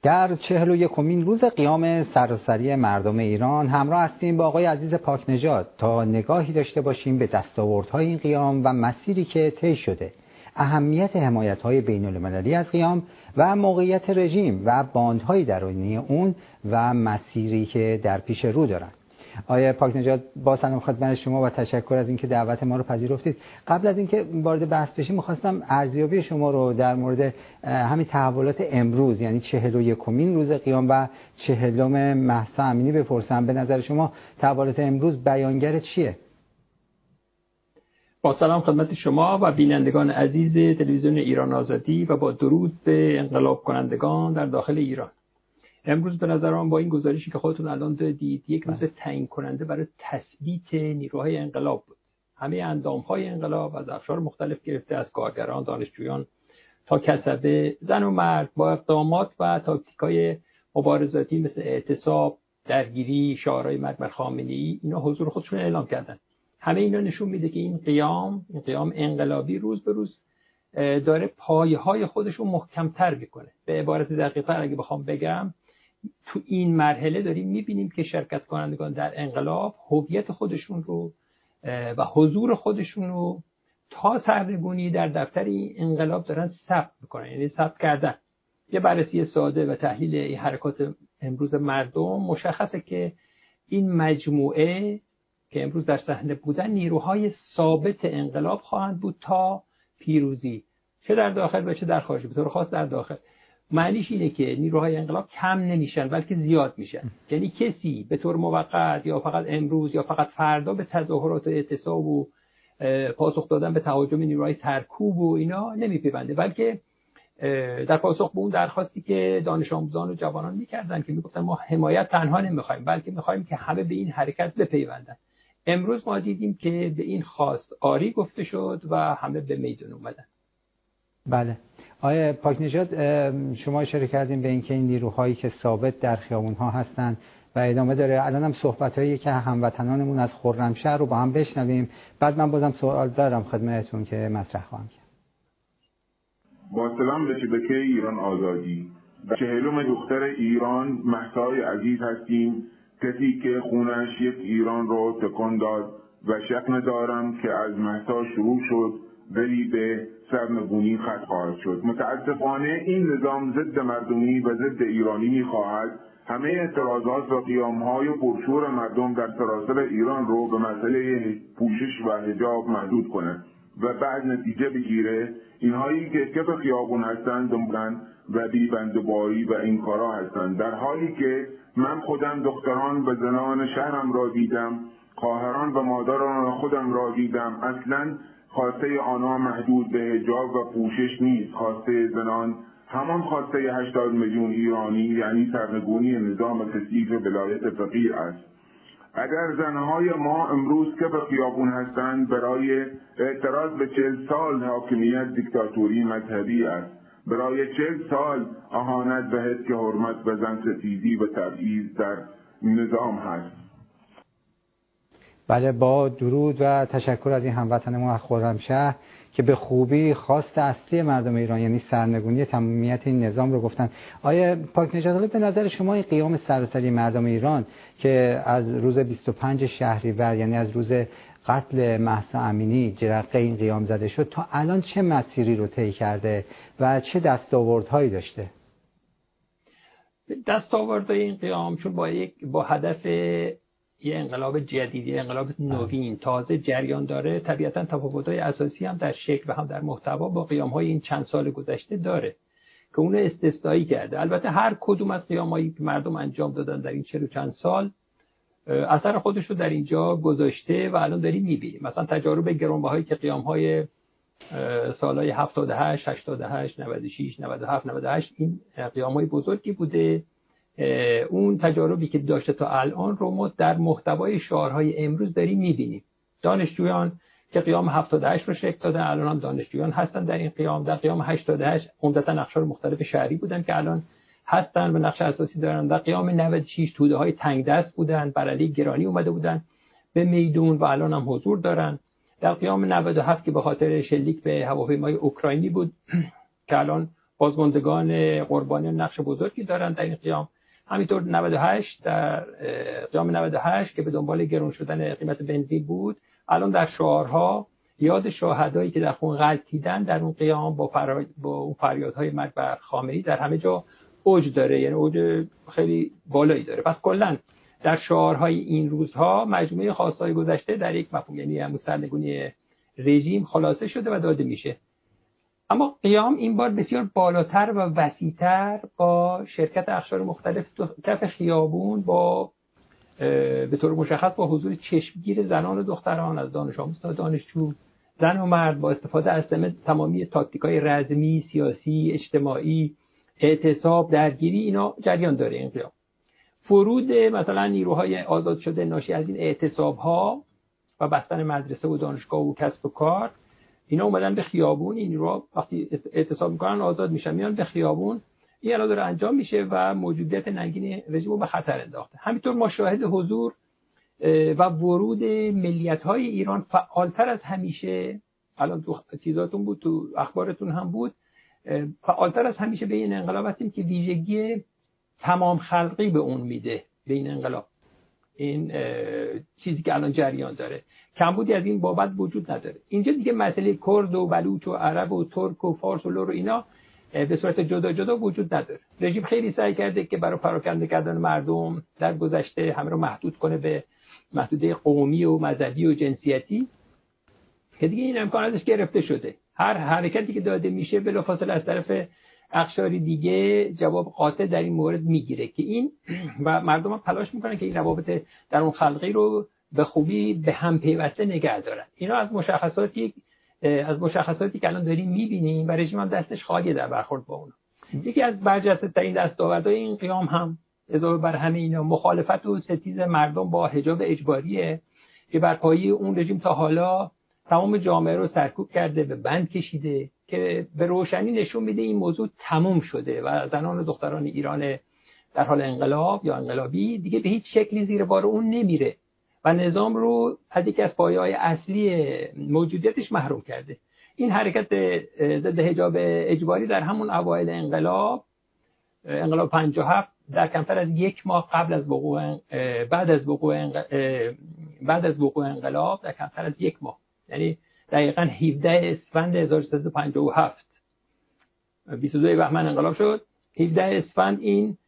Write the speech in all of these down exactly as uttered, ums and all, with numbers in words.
در چهل و یکمین روز قیام سراسری مردم ایران همراه هستیم با آقای عزیز پاکنژاد تا نگاهی داشته باشیم به دستاوردهای این قیام و مسیری که طی شده، اهمیت حمایت‌های بین‌المللی از قیام و موقعیت رژیم و باندهای درونی اون و مسیری که در پیش رو دارند. آقای پاکنژاد، با سلام خدمت شما و تشکر از اینکه دعوت ما رو پذیرفتید. قبل از اینکه وارد بحث بشیم می‌خواستم ارزیابی شما رو در مورد همین تحولات امروز، یعنی چهل و یکمین روز قیام و چهلم مهسا امینی بپرسم. به نظر شما تحولات امروز بیانگر چیه؟ با سلام خدمت شما و بینندگان عزیز تلویزیون ایران آزادی و با درود به انقلاب کنندگان در داخل ایران. امروز به نظر من با این گزارشی که خودتون الان دادید یک روز تعیین کننده برای تثبیت نیروهای انقلاب بود. همه اندامهای انقلاب از افشار مختلف گرفته، از کارگران، دانشجویان تا کسبه، زن و مرد، با اقدامات و تاکتیکای مبارزاتی مثل اعتصاب، درگیری، شعارهای مرگ بر خامنه‌ای، اینا حضور خودشون اعلام کردن. همه اینا نشون میده که این قیام، این قیام انقلابی روز به روز داره پایه‌های خودش رو محکم‌تر میکنه. به عبارت دقیق‌تر اگه بخوام بگم، تو این مرحله داریم میبینیم که شرکت کنندگان در انقلاب هویت خودشون رو و حضور خودشون رو تا سرنگونی در دفتر این انقلاب دارن ثبت میکنن، یعنی ثبت کردن. یه بررسی ساده و تحلیل این حرکات امروز مردم مشخصه که این مجموعه که امروز در صحنه بودن نیروهای ثابت انقلاب خواهند بود تا پیروزی، چه در داخل و چه در خارج. به طور خاص در داخل معنیش اینه که نیروهای انقلاب کم نمیشن بلکه زیاد میشن. یعنی کسی به طور موقت یا فقط امروز یا فقط فردا به تظاهرات و اعتصاب و پاسخ دادن به تهاجم نیروهای سرکوب و اینا نمیپیونده، بلکه در پاسخ به اون درخواستی که دانش آموزان و جوانان میکردن که میگفتن ما حمایت تنها نمیخوایم بلکه میخوایم که همه به این حرکت بپیوندن، امروز ما دیدیم که به این خواست آری گفته شد و همه به میدان اومدن. بله. آقای پاکنژاد، شما اشاره کردیم به اینکه این نیروهایی که ثابت در خیابون‌ها هستند و ادامه داره. الان هم صحبت‌هایی که هموطنانمون از خرمشهر رو با هم بشنویم، بعد من بازم سوال دارم خدمتتون که مطرح خواهم کرد. با سلام به شبکه ایران آزادی. چهلم دختر ایران مهسای عزیز هستیم، کسی که خونش یک ایران رو تکان داد و شک ندارم که از مهسا شروع شد ولی به سرنگونی ختم خواهد شد. متاسفانه این نظام ضد مردمی و ضد ایرانی می‌خواهد همه اعتراضات و قیام‌های پرشور مردم در سراسر ایران رو به مسئله پوشش و حجاب محدود کند و بعد نتیجه بگیره اینهایی که کف خیابون هستند دنبالن و بی‌بندوباری و این کارا هستند، در حالی که من خودم دختران و زنان شهرم را دیدم، خواهران و مادران خودم را دیدم. اصلاً خواسته آنها محدود به حجاب و پوشش نیست. خواسته زنان همان خواسته هشتاد میلیون ایرانی، یعنی سرنگونی نظام کثیف ولایت فقیه است. اگر زنهای ما امروز کف خیابون هستند برای اعتراض به چهل سال حاکمیت دیکتاتوری مذهبی است، برای چهل سال اهانت به حق حرمت و زن ستیزی و تبعیض در نظام هست. بله، با درود و تشکر از این هموطنمون از خرمشهر که به خوبی خواست اصلی مردم ایران یعنی سرنگونی تمامیت این نظام رو گفتن. آیا پاکنژاد، به نظر شما این قیام سراسری مردم ایران که از روز بیست و پنج شهریور یعنی از روز قتل مهسا امینی جرقه این قیام زده شد تا الان چه مسیری رو طی کرده و چه دستاوردهایی داشته؟ دستاوردهای این قیام چون با یک با هدف یه انقلاب جدید، یه انقلاب نوین تازه جریان داره، طبیعتاً تفاوت‌های اساسی هم در شکل و هم در محتوا با قیام‌های این چند سال گذشته داره که اون استثنایی کرده. البته هر کدوم از قیام‌هایی که مردم انجام دادن در این چهل و چند سال اثر خودش رو در اینجا گذاشته و الان داریم می‌بینیم. مثلا تجارب گرانبهایی که قیام‌های سال‌های هفتاد و هشت، هشتاد و هشت، نود و شش، نود و هفت، نود و هشت این قیام‌های بزرگی بوده. اون تجاربی که داشته تا الان رو ما در محتوای شعارهای امروز داریم می‌بینیم. دانشجویان که قیام هفتاد و هشت رو شکل دادن، الان هم دانشجویان هستن در این قیام. در قیام هشتاد و هشت عمدتاً اقشار مختلف شهری بودن که الان هستن و نقش اساسی دارن. در قیام نود و شش توده‌های تنگ دست بودن، بر علیه گرانی اومده بودن به میدون و الان هم حضور دارن. در قیام نود و هفت که به خاطر شلیک به هواپیمای اوکراینی بود که الان بازماندگان قربانیان نقش بزرگی دارن در این قیام. همینطور نود و هشت در قیام نود و هشت که به دنبال گران شدن قیمت بنزین بود، الان در شعارها یاد شهدایی که در خون غلتیدن در اون قیام با فرا... با اون فریادهای مرگ بر خامنه‌ای در همه جا اوج داره، یعنی اوج خیلی بالایی داره. پس کلا در شعارهای این روزها مجموعه خواستهای گذشته در یک مفهوم، یعنی همون سرنگونی رژیم، خلاصه شده و داده میشه. اما قیام این بار بسیار بالاتر و وسیع‌تر با شرکت اقشار مختلف کف خیابون، با به طور مشخص با حضور چشمگیر زنان و دختران از دانش آموز تا دانشجو، زن و مرد، با استفاده از تمامی تاکتیک‌های رزمی، سیاسی، اجتماعی، اعتصاب، درگیری، اینا جریان داره این قیام. فرود مثلا نیروهای آزاد شده ناشی از این اعتصاب‌ها و بستن مدرسه و دانشگاه و کسب و کار، اینا اومدن به خیابون. این نیروها وقتی اعتصاب میکنن آزاد میشن، میان به خیابون. این الان داره انجام میشه و موجودیت ننگین رژیم رو به خطر انداخته. همینطور ما شاهد حضور و ورود ملیت‌های ایران فعالتر از همیشه، الان تو چیزاتون بود، تو اخبارتون هم بود، فعالتر از همیشه به این انقلاب هستیم که ویژگی تمام خلقی به اون میده، به این انقلاب. این چیزی که الان جریان داره کمبودی از این بابت وجود نداره. اینجا دیگه مسئله کرد و بلوچ و عرب و ترک و فارس و لور و اینا به صورت جدا جدا وجود نداره. رژیم خیلی سعی کرده که برای پراکنده کردن مردم در گذشته همه رو محدود کنه به محدوده قومی و مذهبی و جنسیتی، که دیگه این امکان ازش گرفته شده. هر حرکتی که داده میشه بلافاصله از طرف اقشاری دیگه جواب قاطع در این مورد میگیره که این و مردم هم تلاش میکنن که این روابط در اون خلقی رو به خوبی به هم پیوسته نگه دارن. اینا از مشخصاتی از مشخصاتی که الان داریم میبینیم و رژیم هم دستش خالیه در برخورد با اون. یکی از برجسته ترین دستاوردهای این قیام هم اضافه بر همه اینا مخالفت و ستیز مردم با حجاب اجباریه که بر پایه اون رژیم تا حالا تمام جامعه رو سرکوب کرده، به بند کشیده، که به روشنی نشون میده این موضوع تموم شده و زنان و دختران ایران در حال انقلاب یا انقلابی دیگه به هیچ شکلی زیر بار اون نمیره و نظام رو از یکی از پایه‌های اصلی موجودیتش محروم کرده. این حرکت ضد حجاب اجباری در همون اوایل انقلاب انقلاب پنجاه و هفت در کمتر از یک ماه قبل از وقوع بعد از وقوع بعد از وقوع انقلاب در کمتر از یک ماه، یعنی دقیقاً هفده اسفند هزار و سیصد و پنجاه و هفت، بیست و دو بهمن انقلاب شد، هفده اسفند این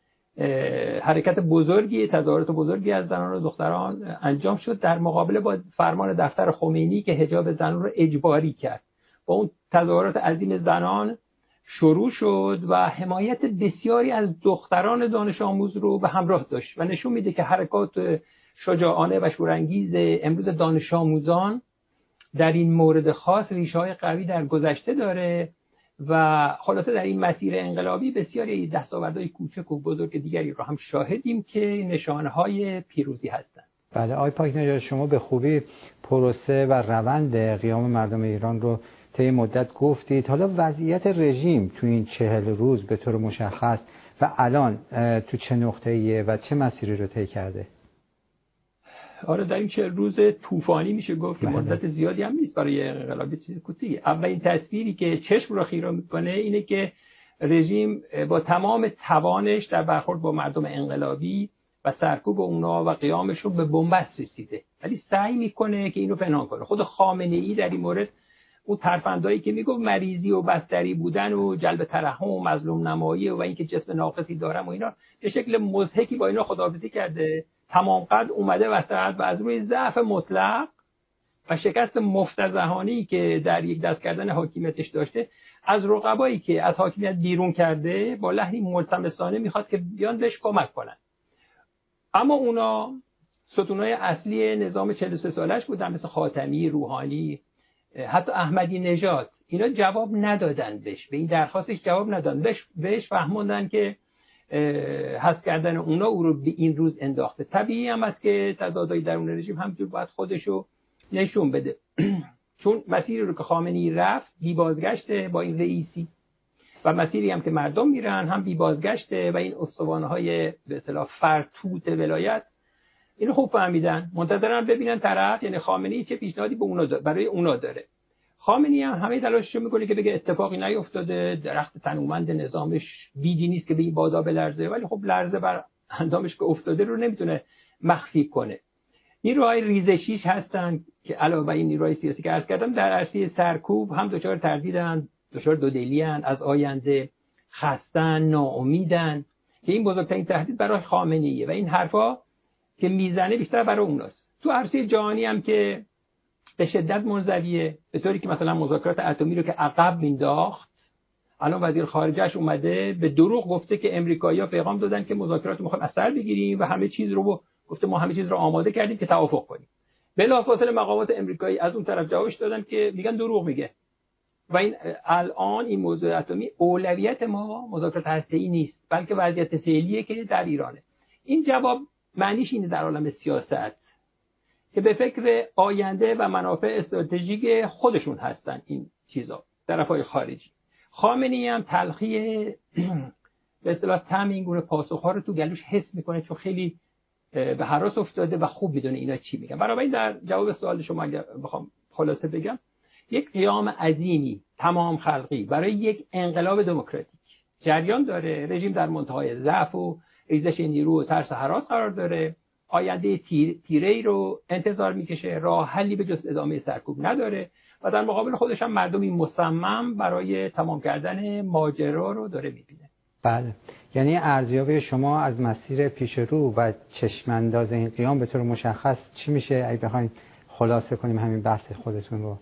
حرکت بزرگی، تظاهرات بزرگی از زنان و دختران انجام شد در مقابله با فرمان دفتر خمینی که حجاب زنان رو اجباری کرد. با اون تظاهرات عظیم زنان شروع شد و حمایت بسیاری از دختران دانش آموز رو به همراه داشت و نشون میده که حرکات شجاعانه و شورانگیز امروز دانش آموزان در این مورد خاص ریشه‌های قوی در گذشته داره و خلاصه در این مسیر انقلابی بسیاری دستاوردهای کوچک و بزرگ دیگری رو هم شاهدیم که نشانه‌های پیروزی هستند. بله آقای پاکنژاد، شما به خوبی پروسه و روند قیام مردم ایران رو طی مدت گفتید. حالا وضعیت رژیم تو این چهل روز به طور مشخص و الان تو چه نقطه‌ایه و چه مسیری رو طی کرده؟ آره در این چهل روز طوفانی میشه گفت که مدت زیادی هم نیست برای انقلاب، چیز کوتاهی. اولین تصویری که چشم رو خیره میکنه اینه که رژیم با تمام توانش در برخورد با مردم انقلابی و سرکوب اونا و قیامشون به بنبست رسیده، ولی سعی میکنه که اینو پنهان کنه. خود خامنه‌ای در این مورد اون ترفندایی که میگفت مریضی و بستری بودن و جلب ترحم و مظلوم نمایی و اینکه جسم ناقصی دارم و اینا به شکل مضحکی با اینا خداحافظی کرده، تمام قد اومده وسط و از روی ضعف مطلق و شکست مفتضحانه‌ای که در یک دست کردن حاکمیتش داشته از رقبایی که از حاکمیت بیرون کرده با لحنی ملتمسانه میخواد که بیان بهش کمک کنن. اما اونا ستونهای اصلی نظام چهل و سه سالش بودن، مثل خاتمی، روحانی، حتی احمدی نژاد، اینا جواب ندادن بهش، به این درخواستش جواب ندادن بهش، بهش فهموندن که حذف کردن اونا او رو به این روز انداخته. طبیعی هم است که تضادهای درون رژیم همینجور باید خودشو نشون بده چون مسیری رو که خامنه‌ای رفت بی بازگشته با این رئیسی و مسیری هم که مردم میرن هم بی بازگشته و این استوانه‌های به اصطلاح فرتوت ولایت اینو خوب فهمیدن، منتظرن ببینن طرف یعنی خامنه‌ای چه پیشنهادی به اونا برای اونا داره. خامنه‌ای هم همه تلاشش رو میکنه که بگه اتفاقی نیفتاده، درخت تنومند نظامش بیدی نیست که به این بادا بلرزه، ولی خب لرزه بر اندامش که افتاده رو نمیتونه مخفی کنه. نیروهای ریزشیش هستن که علاوه بر این نیروهای سیاسی که عرض کردم در عرصه سرکوب هم دچار تردیدن، دچار دودلی‌اند، از آینده خستن، ناامیدن که این بزرگترین تهدید برای خامنه‌ایه و این حرفا که میزنه بیشتر برای اوناست. تو عرصه جهانی هم که به شدت منزویه، به طوری که مثلا مذاکرات اتمی رو که عقب مینداخت، الان وزیر خارجه‌اش اومده به دروغ گفته که امریکایی‌ها پیغام دادن که مذاکرات می‌خوایم از سر بگیریم و همه چیز رو گفته ما همه چیز رو آماده کردیم که توافق کنیم. بلافاصله مقامات امریکایی از اون طرف جوابش دادن که میگن دروغ میگه. و این الان این موضوع اتمی اولویت ما مذاکرات هسته‌ای نیست، بلکه وضعیت فعلیه که در ایرانه. این جواب معنیش اینه در عالم سیاست که به فکر آینده و منافع استراتژیک خودشون هستن این چیزا، طرفای خارجی. خامنه‌ای هم تلخی به اصطلاح طعم این گونه پاسخ‌ها رو تو گلوش حس میکنه، چون خیلی به هراس افتاده و خوب میدونه اینا چی میگن. برای در جواب سوال شما اگه بخوام خلاصه بگم، یک قیام عظیمی تمام خلقی برای یک انقلاب دموکراتیک جریان داره. رژیم در منتهای ضعف و ریزش نیرو و ترس هراس قرار داره. آینده تیر، تیره‌ای رو انتظار میکشه، راه حلی به جز ادامه سرکوب نداره و در مقابل خودش هم مردمی مصمم برای تمام کردن ماجرا رو داره میبینه. بله، یعنی ارزیابی شما از مسیر پیش رو و چشمانداز این قیام به طور مشخص چی میشه اگه بخواید خلاصه کنیم همین بحث خودتون رو؟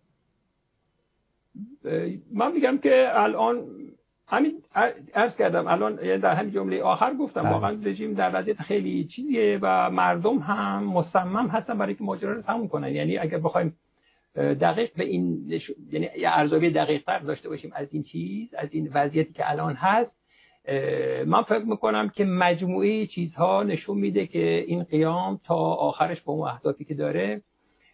من میگم که الان همین عرض کردم، الان یعنی در همین جمله آخر گفتم واقعا رژیم در وضعیت خیلی چیزیه و مردم هم مصمم هستن برای که ماجرا رو تموم کنن. یعنی اگر بخوایم دقیق به این نش... یعنی ارزیابی دقیق‌تر داشته باشیم از این چیز، از این وضعیتی که الان هست، من فکر میکنم که مجموعه چیزها نشون میده که این قیام تا آخرش با اون اهدافی که داره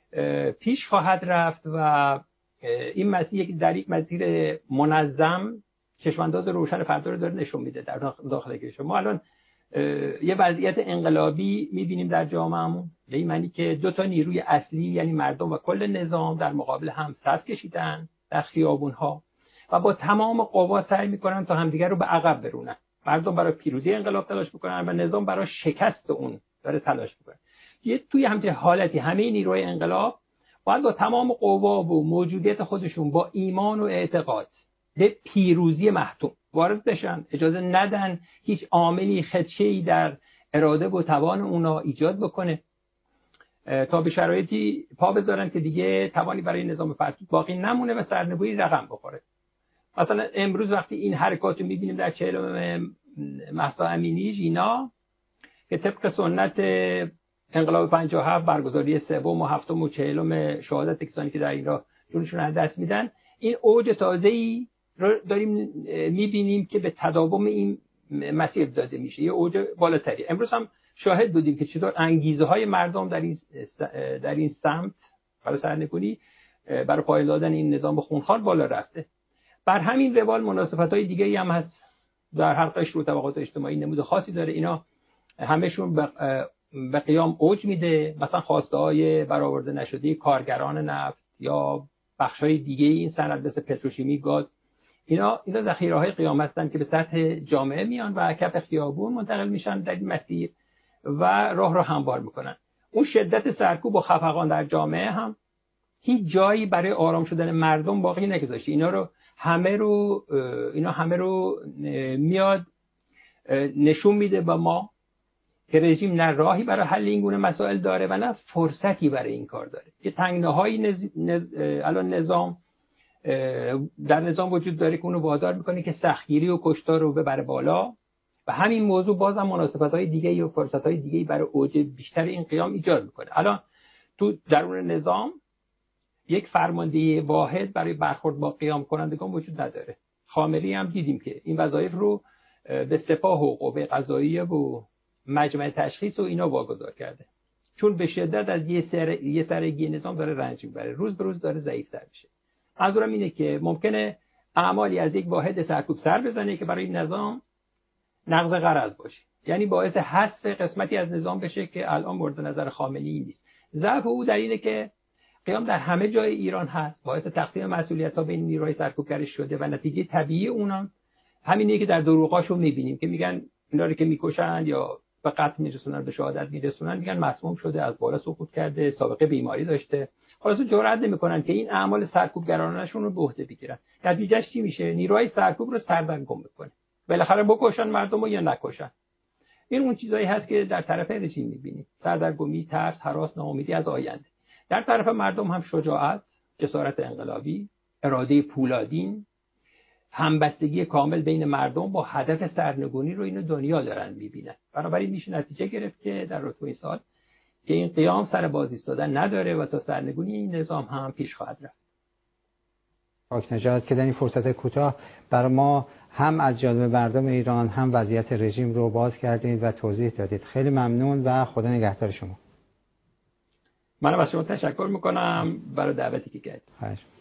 پیش خواهد رفت و این مسیر در یک مسیر منظم چشمانداز روشن فردا رو داره نشون میده در داخل کشور. ما الان یه وضعیت انقلابی میبینیم در جامعهمون، به این معنی که دو تا نیروی اصلی یعنی مردم و کل نظام در مقابل هم صف کشیدن در خیابون‌ها و با تمام قوا سعی میکنن تا همدیگر رو به عقب برونن. مردم برای پیروزی انقلاب تلاش میکنن و نظام برای شکست اون داره تلاش میکنه. یه توی همچین حالتی همه نیروهای انقلاب باید با تمام قوا و موجودیت خودشون با ایمان و اعتقاد به پیروزی محتوم وارد بشن، اجازه ندن هیچ عاملی خدشه‌ای در اراده و توان اونا ایجاد بکنه تا به شرایطی پا بذارن که دیگه توانی برای نظام فردی باقی نمونه و سرنگونی رقم بخوره. مثلا امروز وقتی این حرکات رو می‌بینیم در چهلم مهسا امینی ژینا که طبق سنت انقلاب پنجاه و هفت برگزاری سوم و هفتم و چهلم شهادت کسانی که در این راه جونشون از دست میدن، این اوج تازه‌ای رو داریم می‌بینیم که به تداوم این مسیر داده میشه، یه اوج بالاتری. امروز هم شاهد بودیم که چطور انگیزه‌های مردم در این در این سمت برای سرنگونی برای پایان دادن این نظام خونخوار بالا رفته. بر همین روال مناسبت‌های دیگه‌ای هم هست در هر قشر و طبقات اجتماعی، نمود خاصی داره. اینا همه‌شون به قیام اوج میده. مثلا خواسته‌های برآورده نشده کارگران نفت یا بخش‌های دیگه این صنعت مثل پتروشیمی، گاز، اینا اینا ذخیره‌های قیام هستن که به سطح جامعه میان و کف خیابون منتقل میشن در این مسیر و راه رو هموار میکنن. اون شدت سرکوب و خفقان در جامعه هم هیچ جایی برای آرام شدن مردم باقی نگذاشته. اینا رو همه رو اینا همه رو میاد نشون میده به ما که رژیم نه راهی برای حل این گونه مسائل داره و نه فرصتی برای این کار داره. یه تنگناهایی نز... نز... الان نظام در نظام وجود داره که اونو وادار میکنه که سختگیری و کشتار رو ببره بالا و همین موضوع بازم مناسبت‌های دیگه‌ای و فرصت‌های دیگه‌ای برای اوج بیشتر این قیام ایجاد میکنه. الان تو درون نظام یک فرماندهی واحد برای برخورد با قیام کنندگان وجود نداره. خامنه‌ای هم دیدیم که این وظایف رو به سپاه و قوه قضاییه و مجمع تشخیص و اینا واگذار کرده، چون به شدت از یه سر یه سرگی نظام داره رنج میبره، روز به روز داره ضعیف‌تر میشه. منظورم اینه که ممکنه اعمالی از یک واحد سرکوب سر بزنه که برای نظام نقض غرض باشه، یعنی باعث حذف قسمتی از نظام بشه که الان مورد نظر خامنه‌ای نیست. ضعف او در اینه که قیام در همه جای ایران هست، باعث تقسیم مسئولیت‌ها بین نیروهای سرکوبگرش شده و نتیجه طبیعی اونم همینه که در دروغاشو می‌بینیم که میگن اینا رو که میکشن یا به قتل میرسونن، به شهادت میرسونن، میگن مسموم شده، از بالا سقوط کرده، سابقه بیماری داشته. خلاص جرئت نمی‌کنن که این اعمال سرکوبگرانه‌شون رو به عهده بگیرن. نتیجهش چی میشه؟ نیروهای سرکوب رو سردرگم می‌کنه. بالاخره بکشن مردم رو یا نکشن. این اون چیزایی هست که در طرف رژیم می‌بینیم. سردرگمی، ترس، هراس، ناامیدی از آینده. در طرف مردم هم شجاعت، جسارت انقلابی، اراده پولادین، همبستگی کامل بین مردم با هدف سرنگونی رو اینو دنیا دارن می‌بینن. بنابراین میشه نتیجه گرفت که در رتبه سال که این قیام سر باز ایستادن نداره و تا سرنگونی این نظام هم پیش خواهد رفت. پاکنژاد که در این فرصت کوتاه برای ما هم از جانب مردم ایران هم وضعیت رژیم رو باز کردید و توضیح دادید. خیلی ممنون و خدا نگهدار شما. منم از شما تشکر میکنم برای دعوتی که کردید.